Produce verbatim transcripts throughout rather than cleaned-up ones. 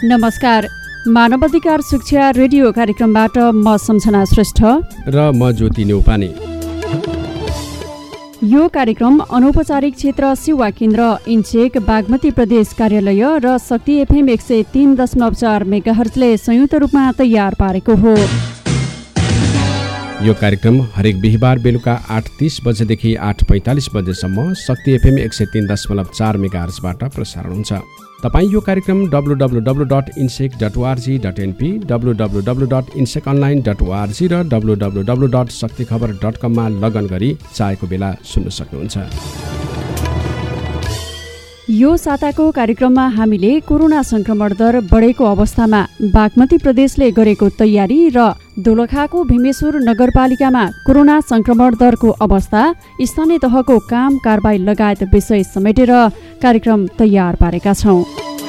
नमस्कार, मानवाधिकार शिक्षा रेडियो कार्यक्रमबाट म सम्झना श्रेष्ठ र म ज्योति न्यौपाने। यो कार्यक्रम अनौपचारिक क्षेत्र सेवा केन्द्र इन्चेक बागमती प्रदेश कार्यालय र शक्ति एफएम एक सय तीन दशमलव चार मेगाहर्जले संयुक्त रूपमा तयार पारेको हो। यो कार्यक्रम हरेक बिहिबार बेलुका आठ तीस बजेदेखि आठ पैँतालिस बजेसम्म शक्ति एफएम एक सय तीन दशमलव चार मेगाहर्जबाट प्रसारण हुन्छ। तपाईँ यो कार्यक्रम W W W dot INSEC dot org dot NP, W W W dot INSEC online dot org र W W W dot Shakti Khabar dot कममा लगन गरी चाहेको बेला सुन्न सक्नुहुन्छ। यो साताको कार्यक्रममा हामीले कोरोना संक्रमण दर बढेको अवस्थामा बागमती प्रदेशले गरेको तयारी र दोलखाको भीमेश्वर नगरपालिकामा कोरोना संक्रमण दरको अवस्था, स्थानीय तहको काम कारबाही लगायत विषय समेटेर कार्यक्रम तयार पारेका छौं।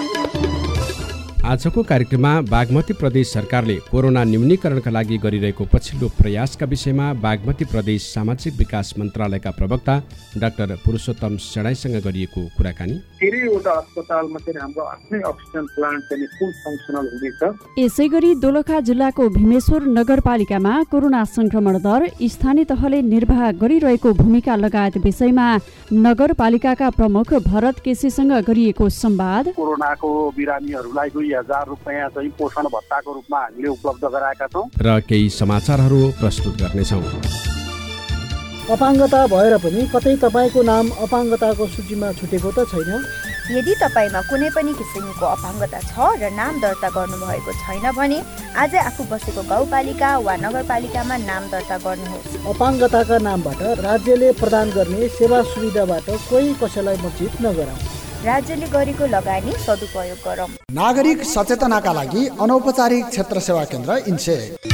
आजको कार्यक्रममा बागमती प्रदेश सरकारले कोरोना न्यूनीकरणका लागि गरिरहेको पछिल्लो प्रयासका विषयमा बागमती प्रदेश सामाजिक विकास मन्त्रालयका प्रवक्ता डाक्टर पुरुषोत्तम सेडाईसँग गरिएको कुराकानी। धेरैवटा अस्पतालमा चाहिँ हाम्रो आफ्नै अक्सिजन प्लान्ट चाहिँ फुल फङ्सनल हुँदैछ। यसै गरी दोलखा जिल्लाको भीमेश्वर नगरपालिकामा कोरोना संक्रमण दर, स्थानीय तहले निर्वाह गरिरहेको भूमिका लगायत विषयमा नगरपालिकाका प्रमुख भरत केसीसँग गरिएको संवाद। कोरोनाको बिरामीहरूलाई दुई हजार रुपियाँ चाहिँ पोषण भत्ताको रूपमा हामीले उपलब्ध गराएका छौँ र केही समाचारहरू प्रस्तुत गर्नेछौँ। अपाङ्गता भएर पनि कतै तपाईँको नाम अपाङ्गताको सूचीमा छुटेको त छैन? यदि तपाईँमा कुनै पनि किसिमको अपाङ्गता छ र नाम दर्ता गर्नुभएको छैन भने आज आफू बसेको गाउँपालिका वा नगरपालिकामा नाम दर्ता गर्नुहोस्। अपाङ्गताका नामबाट राज्यले प्रदान गर्ने सेवा सुविधाबाट कोही कसैलाई वञ्चित नगरौँ। राज्यले गरेको लगानी सदुपयोग गरौँ। नागरिक सचेतनाका लागि अनौपचारिक क्षेत्र सेवा केन्द्र इन्चेक।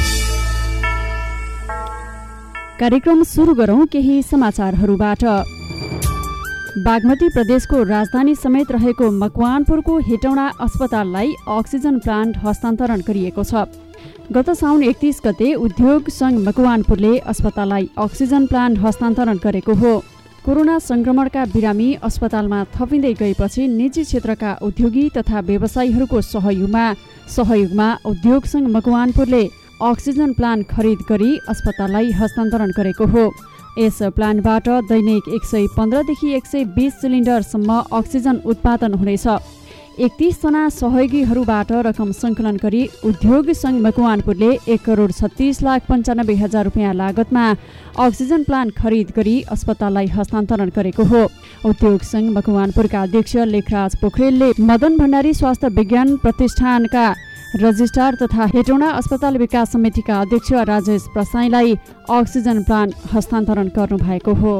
कार्यक्रम सुरु गरौँ केही समाचारहरूबाट। बागमती प्रदेशको राजधानी समेत रहेको मकवानपुरको हेटौँडा अस्पताललाई अक्सिजन प्लान्ट हस्तान्तरण गरिएको छ। गत साउन एकतीस गते उद्योग संघ मकवानपुरले अस्पताललाई अक्सिजन प्लान्ट हस्तान्तरण गरेको हो। कोरोना संक्रमणका बिरामी अस्पतालमा थपिँदै गएपछि निजी क्षेत्रका उद्योगी तथा व्यवसायीहरूको सहयोगमा सहयोगमा उद्योग संघ मकवानपुरले अक्सिजन प्लान्ट खरिद गरी अस्पताललाई हस्तान्तरण गरेको हो। यस प्लान्टबाट दैनिक एक सय पन्ध्रदेखि एक सय बिस सिलिन्डरसम्म अक्सिजन उत्पादन हुनेछ। एकतीसजना सहयोगीहरूबाट रकम सङ्कलन गरी उद्योग संघ मकवानपुरले एक करोड छत्तिस लाख पन्चानब्बे हजार रुपियाँ लागतमा अक्सिजन प्लान्ट खरिद गरी अस्पताललाई हस्तान्तरण गरेको हो। उद्योग संघ मकवानपुरका अध्यक्ष लेखराज पोखरेलले मदन भण्डारी स्वास्थ्य विज्ञान प्रतिष्ठानका रजिस्ट्रार तथा हेटौँडा अस्पताल विकास समितिका अध्यक्ष राजेश प्रसाईलाई अक्सिजन प्लान्ट हस्तान्तरण गर्नुभएको हो।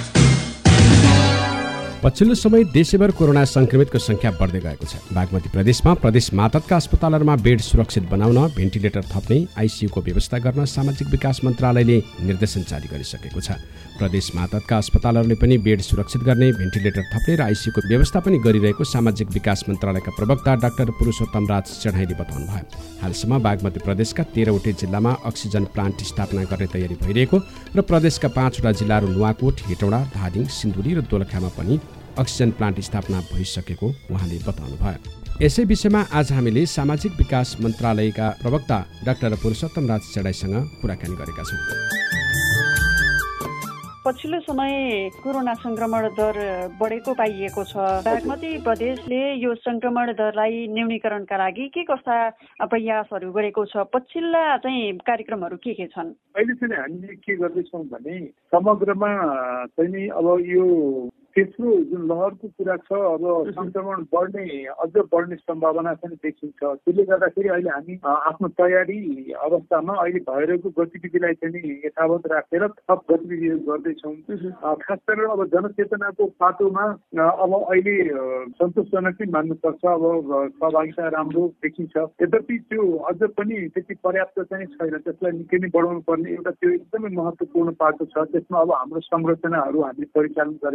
पछिल्लो समय देशैभर कोरोना संक्रमितको संख्या बढ्दै गएको छ। बागमती प्रदेशमा प्रदेश मातहतका अस्पतालहरूमा बेड सुरक्षित बनाउन, भेन्टिलेटर थप्ने, आइसियुको व्यवस्था गर्न सामाजिक विकास मन्त्रालयले निर्देशन जारी गरिसकेको छ। प्रदेश मातहतका अस्पतालहरूले पनि बेड सुरक्षित गर्ने, भेन्टिलेटर थप्ने र आइसियुको व्यवस्था पनि गरिरहेको सामाजिक विकास मन्त्रालयका प्रवक्ता डाक्टर पुरुषोत्तम राज सेडाईले बताउनु भयो। हालसम्म बागमती प्रदेशका तेह्रवटै जिल्लामा अक्सिजन प्लान्ट स्थापना गर्ने तयारी भइरहेको र प्रदेशका पाँचवटा जिल्लाहरू नुवाकोट, हेटौँडा, धादिङ, सिन्धुली र दोलखामा पनि अक्सिजन प्लान्ट स्थापना भइसकेको उहाँले बताउनु भयो। यसै विषयमा आज हामीले सामाजिक विकास मन्त्रालयका प्रवक्ता डाक्टर पुरुषोत्तम राज सेडाईसँग कुराकानी गरेका छौँ। पछिल्लो समय कोरोना संक्रमण दर बढेको पाइएको छ। बागमती प्रदेशले यो संक्रमण दरलाई न्यूनीकरणका लागि के कस्ता प्रयासहरू गरेको छ? पछिल्ला चाहिँ कार्यक्रमहरू के के छन्? अहिले चाहिँ हामीले के गर्दैछौँ भने समग्रमा चाहिँ अब यो तेस्रो जुन लहरको कुरा छ, अब संक्रमण बढ्ने अझ बढ्ने सम्भावना पनि देखिन्छ। त्यसले गर्दाखेरि अहिले हामी आफ्नो तयारी अवस्थामा अहिले भइरहेको गतिविधिलाई चाहिँ यथावत राखेर थप गतिविधिहरू गर्दैछौँ। खास गरेर अब जनचेतनाको पाटोमा अब अहिले सन्तोषजनक नै मान्नुपर्छ। अब सहभागिता राम्रो देखिन्छ, यद्यपि त्यो अझ पनि त्यति पर्याप्त चाहिँ छैन। त्यसलाई निकै नै बढाउनु पर्ने एउटा त्यो एकदमै महत्त्वपूर्ण पाटो छ। त्यसमा अब हाम्रो संरचनाहरू हामीले परिचालन गरेका गरेका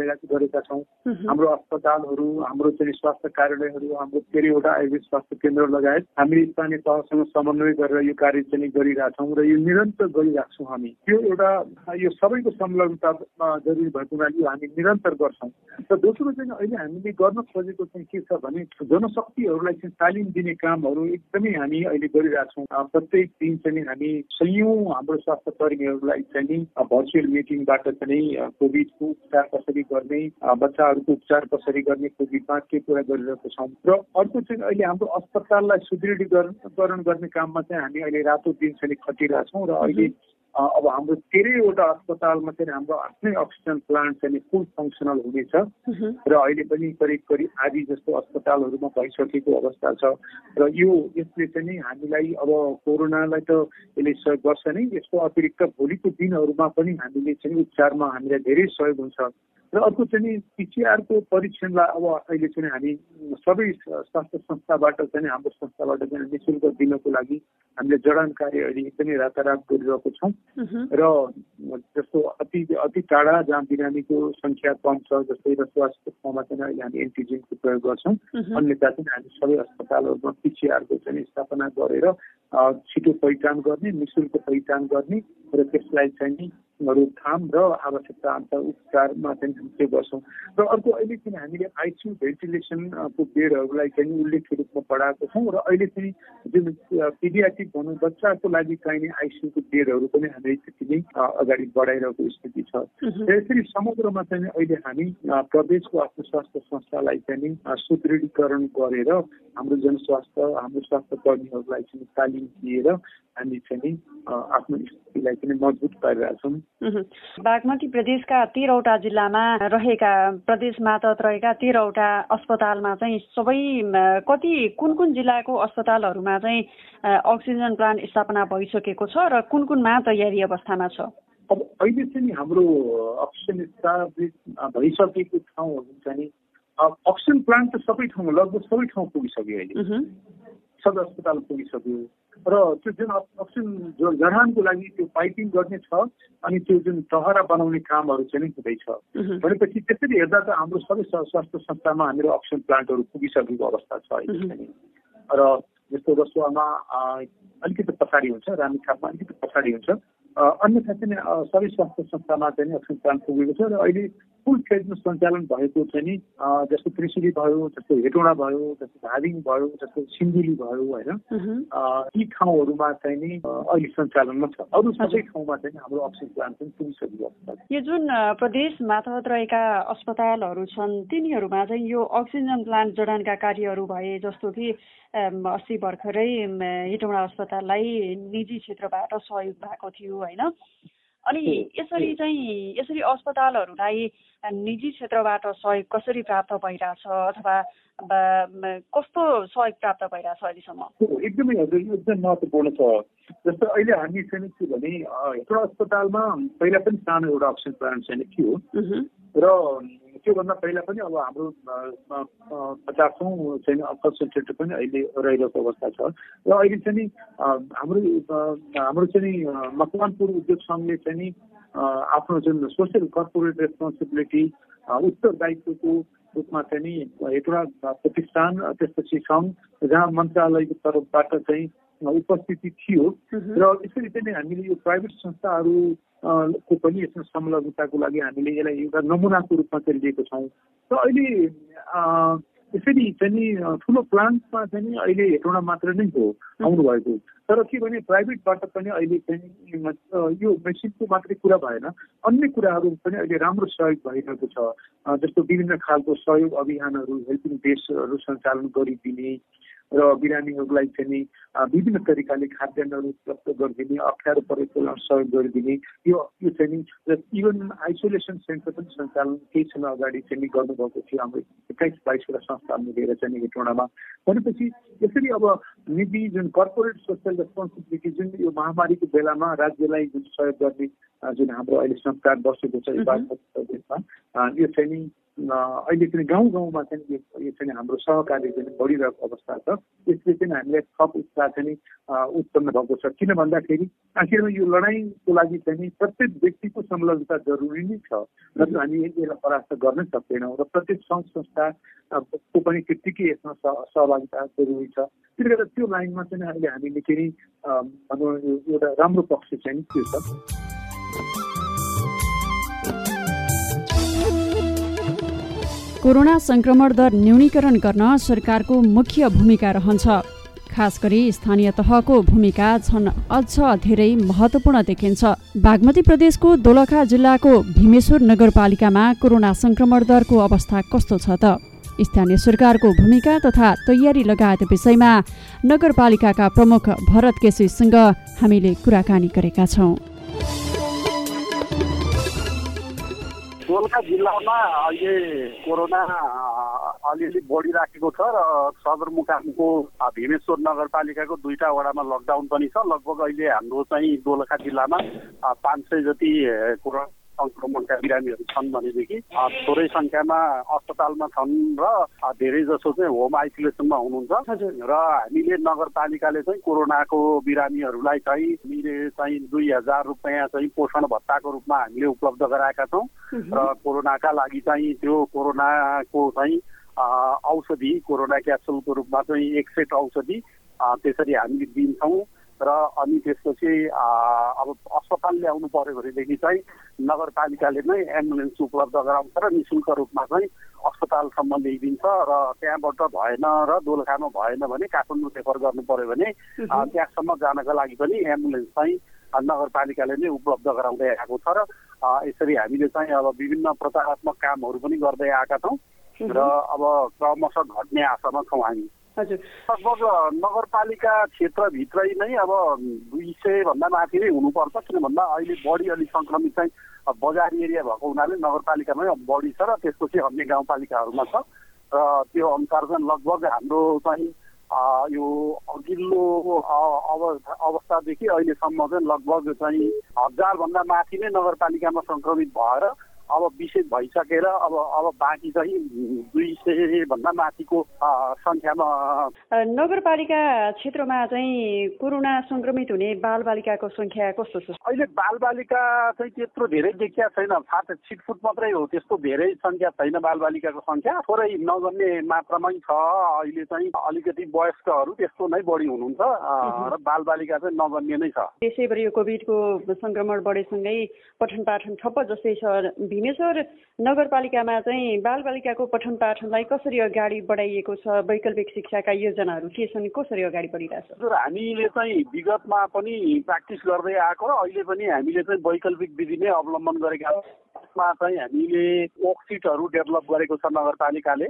गरेका छौँ। हाम्रो अस्पतालहरू, हाम्रो चाहिँ स्वास्थ्य कार्यालयहरू, हाम्रो तेह्रवटा आयुर्वेद स्वास्थ्य केन्द्र लगायत हामीले स्थानीय तहसँग समन्वय गरेर यो कार्य चाहिँ गरिरहेछौँ र यो निरन्तर गरिराख्छौँ हामी। त्यो एउटा यो सबैको संलग्नता जरुरी भएको हुनाले हामी निरन्तर गर्छौँ। र दोस्रो चाहिँ अहिले हामीले गर्न खोजेको चाहिँ के छ भने जनशक्तिहरूलाई चाहिँ तालिम दिने कामहरू एकदमै हामी अहिले गरिरहेछौँ। प्रत्येक दिन चाहिँ हामी सयौँ हाम्रो स्वास्थ्य कर्मीहरूलाई चाहिँ भर्चुअल मिटिङबाट चाहिँ कोभिडको उपचार कसरी गर्ने, बच्चाहरूको उपचार कसरी गर्ने, कोभिडमा के कुरा गरिरहेको छौँ। र अर्को चाहिँ अहिले हाम्रो अस्पताललाई सुदृढीकरण गर्ने काममा चाहिँ हामी अहिले रातो दिन चाहिँ खटिरहेछौँ र अहिले अब हाम्रो तेह्रैवटा अस्पतालमा चाहिँ हाम्रो आफ्नै अक्सिजन प्लान्ट चाहिँ फुल फङ्सनल हुनेछ र अहिले पनि करिब करिब आधी जस्तो अस्पतालहरूमा भइसकेको अवस्था छ। र यो यसले चाहिँ हामीलाई अब कोरोनालाई त यसले सहयोग गर्छ नै, यसको अतिरिक्त भोलिको दिनहरूमा पनि हामीले चाहिँ उपचारमा हामीलाई धेरै सहयोग हुन्छ। र अर्को चाहिँ पिसिआरको परीक्षणलाई अब अहिले चाहिँ हामी सबै स्वास्थ्य संस्थाबाट चाहिँ हाम्रो संस्थाबाट चाहिँ निःशुल्क दिनको लागि हामीले जडान कार्य अहिले एकदमै रातारात गरिरहेको छौँ। र जस्तो अति अति टाढा जहाँ बिरामीको सङ्ख्या कम छ जस्तै रसुवासको ठाउँमा चाहिँ अहिले हामी एन्टिजेनको प्रयोग गर्छौँ। अन्यथा चाहिँ हामी सबै अस्पतालहरूमा पिसिआरको चाहिँ स्थापना गरेर छिटो पहिचान गर्ने, निःशुल्क पहिचान गर्ने र त्यसलाई चाहिँ रोकथाम र आवश्यकता अनुसार उपचारमा चाहिँ हामी त्यो गर्छौँ। र अर्को अहिले चाहिँ हामीले आइसियु भेन्टिलेसनको बेडहरूलाई चाहिँ उल्लेख्य रूपमा बढाएको छौँ र अहिले चाहिँ जुन पिडियाट्रिक भनौँ बच्चाको लागि चाहिने आइसियुको बेडहरू पनि हामीले त्यति नै अगाडि बढाइरहेको स्थिति छ। यसरी समग्रमा चाहिँ अहिले हामी प्रदेशको आफ्नो स्वास्थ्य संस्थालाई चाहिँ सुदृढीकरण गरेर हाम्रो जनस्वास्थ्य, हाम्रो स्वास्थ्य कर्मीहरूलाई चाहिँ तालिम दिएर हामी चाहिँ आफ्नो स्थितिलाई पनि मजबुत पारिरहेछौँ। बागमती प्रदेशका तेह्रवटा जिल्लामा रहेका प्रदेश मातहत रहेका तेह्रवटा अस्पतालमा चाहिँ सबै कति कुन कुन जिल्लाको अस्पतालहरूमा चाहिँ अक्सिजन प्लान्ट स्थापना भइसकेको छ र कुन कुनमा तयारी अवस्थामा छ? अब अहिले चाहिँ हाम्रो अक्सिजन स्थापित भइसकेको ठाउँहरू चाहिँ अक्सिजन प्लान्ट त सबै ठाउँमा लगभग सबै ठाउँ पुगिसक्यो अहिले, सबै अस्पताल पुगिसक्यो। र त्यो जुन अक्सिजन जडानको लागि त्यो पाइपिङ गर्ने छ अनि त्यो जुन टहरा बनाउने कामहरू चाहिँ हुँदैछ भनेपछि त्यसरी हेर्दा त हाम्रो सबै स्वास्थ्य संस्थामा हाम्रो अक्सिजन प्लान्टहरू पुगिसकेको अवस्था छ अहिले। र जस्तो रसुवामा अलिकति पछाडि हुन्छ, रामेछापमा अलिकति पछाडि हुन्छ, अन्यथा चाहिँ सबै स्वास्थ्य संस्थामा चाहिँ अक्सिजन प्लान्ट पुगेको छ। र अहिले फुल फेजमा सञ्चालन भएको चाहिँ नि जस्तो त्रिशुली भयो, जस्तो हेटौँडा भयो, जस्तो धादिङ भयो, जस्तो सिन्धुली भयो होइन, यी ठाउँहरूमा चाहिँ नि अहिले सञ्चालनमा छ। अरू सबै ठाउँमा चाहिँ हाम्रो अक्सिजन प्लान्ट पनि पुगिसकेको छ। यो जुन प्रदेश मातहत रहेका अस्पतालहरू छन् तिनीहरूमा चाहिँ यो अक्सिजन प्लान्ट जडानका कार्यहरू भए जस्तो कि अस्ति भर्खरै हेटौँडा अस्पताललाई निजी क्षेत्रबाट सहयोग भएको थियो होइन, अनि यसरी चाहिँ यसरी अस्पतालहरूलाई निजी क्षेत्रबाट सहयोग कसरी प्राप्त भइरहेछ अथवा कस्तो सहयोग प्राप्त भइरहेछ अहिलेसम्म? एकदमै हजुर, यो एकदम महत्त्वपूर्ण छ। जस्तो अहिले हामी चाहिँ के भने हेटौँडा अस्पतालमा पहिला पनि सानो एउटा अक्सिजन प्लान्ट चाहिँ थियो र त्योभन्दा पहिला पनि अब हाम्रो पचासौँ चाहिँ कन्सन्ट्रेटर पनि अहिले रहिरहेको अवस्था छ। र अहिले चाहिँ हाम्रो हाम्रो चाहिँ मकवानपुर उद्योग सङ्घले चाहिँ आफ्नो जुन सोसियल कर्पोरेट रेस्पोन्सिबिलिटी उत्तरदायित्वको रूपमा चाहिँ हेटौँडा प्रतिष्ठान त्यसपछि सङ्घ जहाँ मन्त्रालयको तर्फबाट चाहिँ उपस्थिति थियो र यसरी चाहिँ हामीले यो प्राइभेट संस्थाहरू को पनि यसमा संलग्नताको लागि हामीले यसलाई एउटा नमुनाको रूपमा चाहिँ लिएको छौँ। र अहिले यसरी चाहिँ ठुलो प्लान्टमा चाहिँ अहिले हेटौँडा मात्र नै हो आउनुभएको, तर के भने प्राइभेटबाट पनि अहिले चाहिँ यो मेसिनको मात्रै कुरा भएन, अन्य कुराहरू पनि अहिले राम्रो सहयोग भइरहेको छ। जस्तो विभिन्न खालको सहयोग अभियानहरू, हेल्पिङ डेस्कहरू सञ्चालन गरिदिने र बिरामीहरूलाई चाहिँ विभिन्न तरिकाले खाद्यान्नहरू उपलब्ध गरिदिने, अप्ठ्यारो परेकोलाई सहयोग गरिदिने, यो यो चाहिँ इभन आइसोलेसन सेन्टर पनि सञ्चालन केही समय अगाडि चाहिँ गर्नुभएको थियो हाम्रो एक्काइस बाइसवटा संस्था मिलेर चाहिँ हेटौँडामा। भनेपछि यसरी अब निजी जुन कर्पोरेट सोसियल रेस्पोन्सिबिलिटी जुन यो महामारीको बेलामा राज्यलाई जुन सहयोग गर्ने जुन हाम्रो अहिले संस्कार बसेको छ यो प्रदेशमा, यो चाहिँ अहिले चाहिँ गाउँ गाउँमा चाहिँ यो चाहिँ हाम्रो सहकार्य चाहिँ बढिरहेको अवस्था छ। यसले चाहिँ हामीलाई थप उत्साह चाहिँ उत्पन्न भएको छ। किन भन्दाखेरि आखिरमा यो लडाइँको लागि चाहिँ प्रत्येक व्यक्तिको संलग्नता जरुरी नै छ, नत्र हामी यसलाई परास्त गर्न सक्दैनौँ र प्रत्येक सङ्घ संस्थाको पनि त्यत्तिकै यसमा सहभागिता जरुरी छ। त्यसले गर्दा त्यो लाइनमा चाहिँ अहिले हामीले के अरे भनौँ एउटा राम्रो पक्ष चाहिँ त्यो छ। कोरोना संक्रमण दर न्यूनीकरण गर्न सरकारको मुख्य भूमिका रहन्छ। खास गरी स्थानीय तहको भूमिका झन् अझ धेरै महत्त्वपूर्ण देखिन्छ। बागमती प्रदेशको दोलखा जिल्लाको भीमेश्वर नगरपालिकामा कोरोना संक्रमण दरको अवस्था कस्तो छ त? स्थानीय सरकारको भूमिका तथा तयारी लगायत विषयमा नगरपालिकाका प्रमुख भरत केसीसँग हामीले कुराकानी गरेका छौँ। दोलखा जिल्लामा अहिले कोरोना अलिअलि बढिराखेको छ र सदरमुकामको भीमेश्वर नगरपालिकाको दुईटा वडामा लकडाउन पनि छ। लगभग अहिले हाम्रो चाहिँ दोलखा जिल्लामा पाँच सय जति कोरोना संक्रमणका बिरामीहरू छन् भनेदेखि थोरै सङ्ख्यामा अस्पतालमा छन् र धेरै जसो चाहिँ होम आइसोलेसनमा हुनुहुन्छ। र हामीले नगरपालिकाले चाहिँ कोरोनाको बिरामीहरूलाई चाहिँ हामीले चाहिँ दुई हजार रुपियाँ चाहिँ पोषण भत्ताको रूपमा हामीले उपलब्ध गराएका छौँ र कोरोनाका लागि चाहिँ त्यो कोरोनाको चाहिँ औषधि कोरोना क्याप्सुलको रूपमा चाहिँ एक सेट औषधि त्यसरी हामीले दिन्छौँ। र अनि त्यसपछि अब अस्पताल ल्याउनु पर्यो भनेदेखि चाहिँ नगरपालिकाले नै एम्बुलेन्स उपलब्ध गराउँछ र निःशुल्क रूपमा चाहिँ अस्पतालसम्म ल्याइदिन्छ र त्यहाँबाट भएन र दोलखामा भएन भने काठमाडौँ रेफर गर्नु पर्यो भने त्यहाँसम्म जानका लागि पनि एम्बुलेन्स चाहिँ नगरपालिकाले नै उपलब्ध गराउँदै आएको छ। र यसरी हामीले चाहिँ अब विभिन्न प्रचारात्मक कामहरू पनि गर्दै आएका छौँ र अब क्रमशः घट्ने आशामा छौँ हामी। लगभग नगरपालिका क्षेत्रभित्रै नै अब दुई सय भन्दा माथि नै हुनुपर्छ। किन भन्दा अहिले बढी अलिक सङ्क्रमित चाहिँ बजार एरिया भएको हुनाले नगरपालिकामै बढी छ र त्यसपछि अन्य गाउँपालिकाहरूमा छ र त्यो अनुसार चाहिँ लगभग हाम्रो चाहिँ यो अघिल्लो अवस्था अवस्थादेखि अहिलेसम्म चाहिँ लगभग चाहिँ हजारभन्दा माथि नै नगरपालिकामा सङ्क्रमित भएर अब विशेष भइसकेर अब अब बाँकी चाहिँ दुई सय भन्दा माथिको सङ्ख्यामा। नगरपालिका क्षेत्रमा चाहिँ कोरोना सङ्क्रमित हुने बालबालिकाको सङ्ख्या कस्तो छ? अहिले बालबालिका चाहिँ त्यत्रो धेरै देखिया छैन, सात छिटफुट मात्रै हो, त्यस्तो धेरै सङ्ख्या छैन बालबालिकाको सङ्ख्या, थोरै नगर्ने मात्रामै छ। अहिले चाहिँ अलिकति वयस्कहरू त्यस्तो नै बढी हुनुहुन्छ र बालबालिका चाहिँ नगर्ने नै छ। त्यसैभरि यो कोभिडको सङ्क्रमण बढेसँगै पठन पाठन ठप्प जस्तै छ। भीमेश्वर नगरपालिकामा चाहिँ बालबालिकाको पठन पाठनलाई कसरी अगाडि बढाइएको छ? वैकल्पिक शिक्षाका योजनाहरू के छन्? कसरी अगाडि बढिरहेछ? हजुर, हामीले चाहिँ विगतमा पनि प्र्याक्टिस गर्दै आएको र अहिले पनि हामीले चाहिँ वैकल्पिक विधि नै अवलम्बन गरेका छौँ। चाहिँ हामीले वर्कसिटहरू डेभलप गरेको छ नगरपालिकाले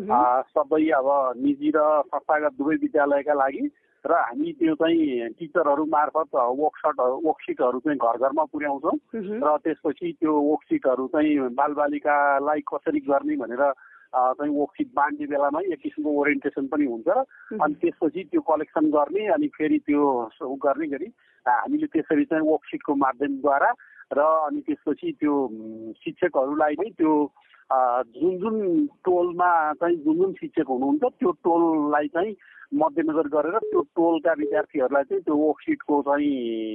सबै अब निजी र संस्थागत दुवै विद्यालयका लागि र हामी त्यो चाहिँ टिचरहरू मार्फत वर्कसट वर्कसिटहरू चाहिँ घर घरमा पुर्याउँछौँ र त्यसपछि त्यो वर्कसिटहरू चाहिँ बालबालिकालाई कसरी गर्ने भनेर चाहिँ वर्कसिट बाँड्ने बेलामा एक किसिमको ओरिएन्टेसन पनि हुन्छ र अनि त्यसपछि त्यो कलेक्सन गर्ने अनि फेरि त्यो गर्ने गरी हामीले त्यसरी चाहिँ वर्कसिटको माध्यमद्वारा र अनि त्यसपछि त्यो शिक्षकहरूलाई नै त्यो जुन जुन टोलमा चाहिँ जुन जुन शिक्षक हुनुहुन्छ त्यो टोललाई चाहिँ मध्यनजर गरेर त्यो टोलका विद्यार्थीहरूलाई चाहिँ त्यो वर्कसिटको चाहिँ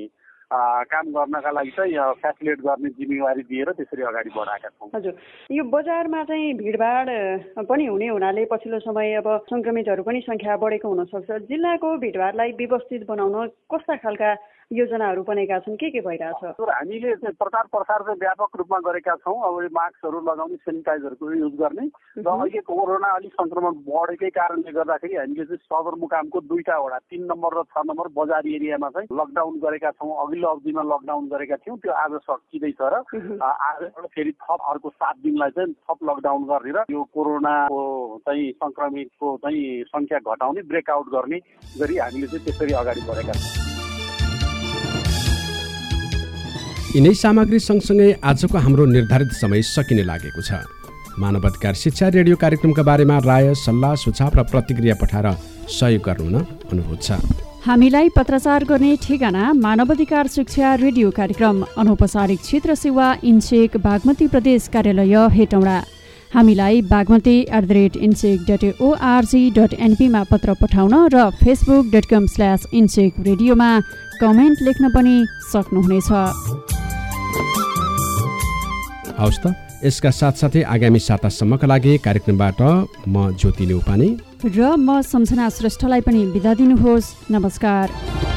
काम गर्नका लागि चाहिँ फेसिलिटेट गर्ने जिम्मेवारी दिएर त्यसरी अगाडि बढाएका छौँ। हजुर, यो बजारमा चाहिँ भिडभाड पनि हुने हुनाले पछिल्लो समय अब सङ्क्रमितहरू पनि सङ्ख्या बढेको हुनसक्छ। जिल्लाको भिडभाडलाई व्यवस्थित बनाउन कस्ता खालका योजनाहरू बनेका छन्? के के भइरहेछ? हामीले प्रचार प्रसार चाहिँ व्यापक रूपमा गरेका छौँ। अब मास्कहरू लगाउने, सेनिटाइजरको युज गर्ने र अहिले कोरोना अलिक सङ्क्रमण बढेकै कारणले गर्दाखेरि हामीले चाहिँ सदरमुकामको दुईटा वडा तीन नम्बर र छ नम्बर बजार एरियामा चाहिँ लकडाउन गरेका छौँ। अघिल्लो अवधिमा लकडाउन गरेका थियौँ, त्यो आज सकिँदैछ र आजबाट फेरि थप अर्को सात दिनलाई चाहिँ थप लकडाउन गर्ने र यो कोरोनाको चाहिँ सङ्क्रमितको चाहिँ सङ्ख्या घटाउने ब्रेकआउट गर्ने गरी हामीले चाहिँ त्यसरी अगाडि बढेका छौँ। यिनै सामग्री सँगसँगै आजको हाम्रो निर्धारित समय सकिने लागेको छ। मानव अधिकार शिक्षा रेडियो कार्यक्रमका बारेमा राय, सल्लाह, सुझाव र प्रतिक्रिया पठाएर सहयोग गर्नुहुन अनुरोध छ। हामीलाई पत्राचार गर्ने ठेगाना मानव अधिकार शिक्षा रेडियो कार्यक्रम, अनौपचारिक क्षेत्र सेवा इन्चेक, बागमती प्रदेश कार्यालय हेटौँडा। हामीलाई Bagmati at the rate INSEC dot org डट एनपीमा पत्र पठाउन र Facebook dot com slash INSEC रेडियोमा कमेन्ट लेख्न पनि सक्नुहुनेछ। हवस् त, यसका साथसाथै आगामी सातासम्मका लागि कार्यक्रमबाट म ज्योति न्यौपाने र म सम्झना श्रेष्ठलाई पनि बिदा दिनुहोस्। नमस्कार।